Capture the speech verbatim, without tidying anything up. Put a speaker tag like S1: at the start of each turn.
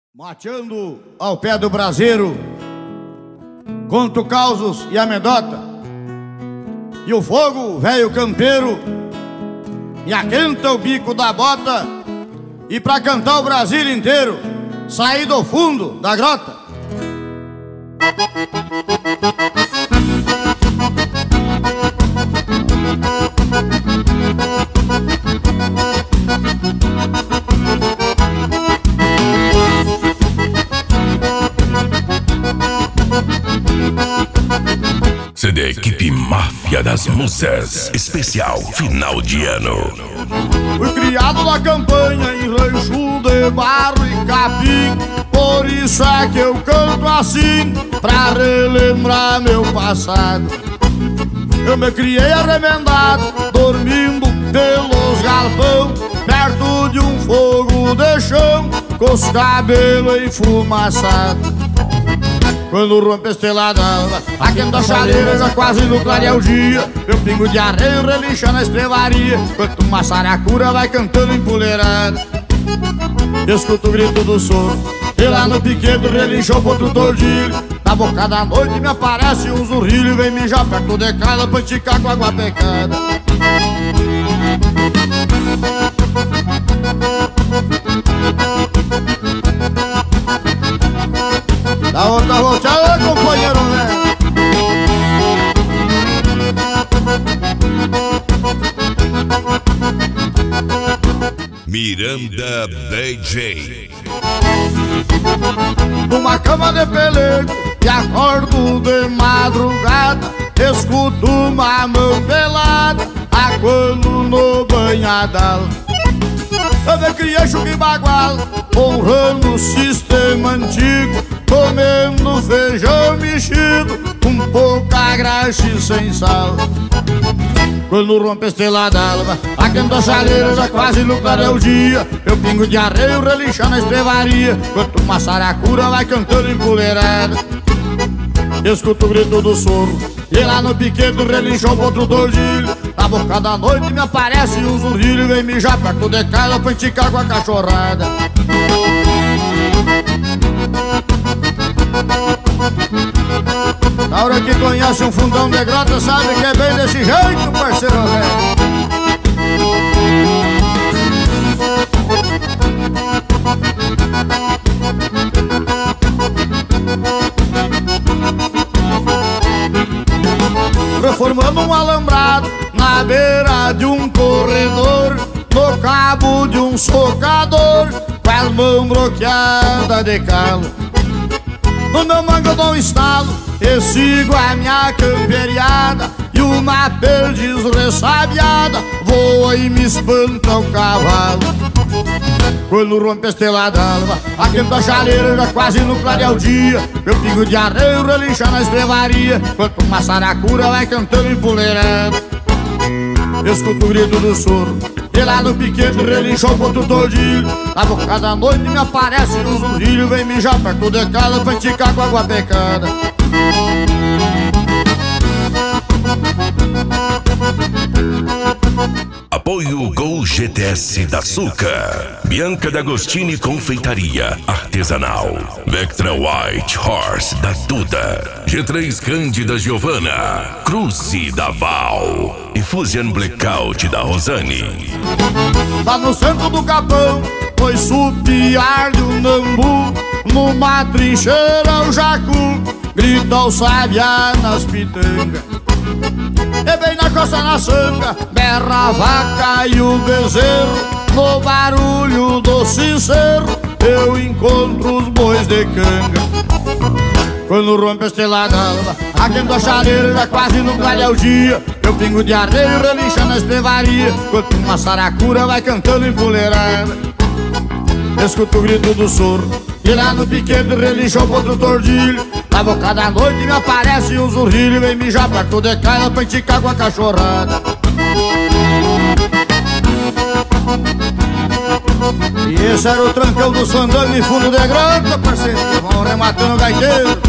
S1: Mateando ao pé do braseiro, conto causos e amedota, e o fogo, velho campeiro, me aquenta o bico da bota, e pra cantar o Brasil inteiro, saí do fundo da grota.
S2: C D Equipe Máfia das Musas, especial final de ano.
S1: Fui criado na campanha em rancho de barro e capim, por isso é que eu canto assim, pra relembrar meu passado. Eu me criei arremendado, dormindo pelos galpão, perto de um fogo de chão, com os cabelos enfumaçados. Quando rompe a estrela d'alva, aquenta a chaleira, já quase no clarear o dia, meu pingo de areia relincha na estrevaria, enquanto uma saracura vai cantando empoleirada. Escuto o grito do soro, e lá no piquedo relinchou pro outro tordilho. Na boca da noite me aparece um zurrilho, vem mijar perto de casa pra esticar com água pecada. Da outra volteada, companheiro, né?
S2: Miranda D J.
S1: Numa cama de pelego e acordo de madrugada, escuto uma mão pelada, aquando no banhadal. Eu me criei chuca e bagual, honrando o sistema antigo, comendo feijão mexido, com pouca graxa e sem sal. Quando rompe a estrela d'alva, aquenta a chaleira, já quase no clarear o dia, meu pingo de areia relincha na estrevaria, enquanto uma saracura vai cantando empoleirada. Escuto o grito do soro, e lá no piquedo relinchou pro outro tordilho. Na boca da noite me aparece um zurrilho, vem mijar perto de casa pra esticar com a cachorrada. Na hora que conhece um fundão de grota, sabe que é bem desse jeito, parceiro velho. Reformando um alambrado na beira de um corredor, no cabo de um socador, com as mãos bloqueadas de calo. No meu mango eu dou um estalo e sigo a minha camperiada, e uma perdiz ressabiada voa e me espanta o cavalo. Quando rompe a estrela d'alva, aquenta a chaleira, já quase no clarear o dia, meu pingo de areia relincha na estrevaria, enquanto uma saracura vai cantando empoleirada. Escuto o grito do soro, e lá no piquete relinchou pro outro tordilho. Na boca da noite me aparece um zurrilho, vem mijar perto de casa pra esticar com água pecada.
S2: Apoio Gol G T S da Suca, Bianca D'Agostini Confeitaria Artesanal, Vectra White Horse da Duda, G três Cândida Giovana, Cruze da Val e Fusion Blackout da Rosane.
S1: Lá no centro do capão foi supiar de um nambu, numa trincheira o jacu grita o sabiá nas pitangas. E bem na costa na sanga, berra a vaca e o bezerro, no barulho do sincero eu encontro os bois de canga. Quando rompe a estrela d'alva, aquenta a chaleira, já quase no clarear o dia, meu pingo de areia relincha na estrevaria, enquanto uma saracura vai cantando empoleirada. Escuto o grito do soro, e lá no piquete relinchou pro outro tordilho. Na boca da noite me aparece um zurrilho, vem mijar perto de casa pra esticar com a cachorrada. E esse era o trancão do Sandano em fundo de grota, parceiro, que vão rematando o gaiteiro.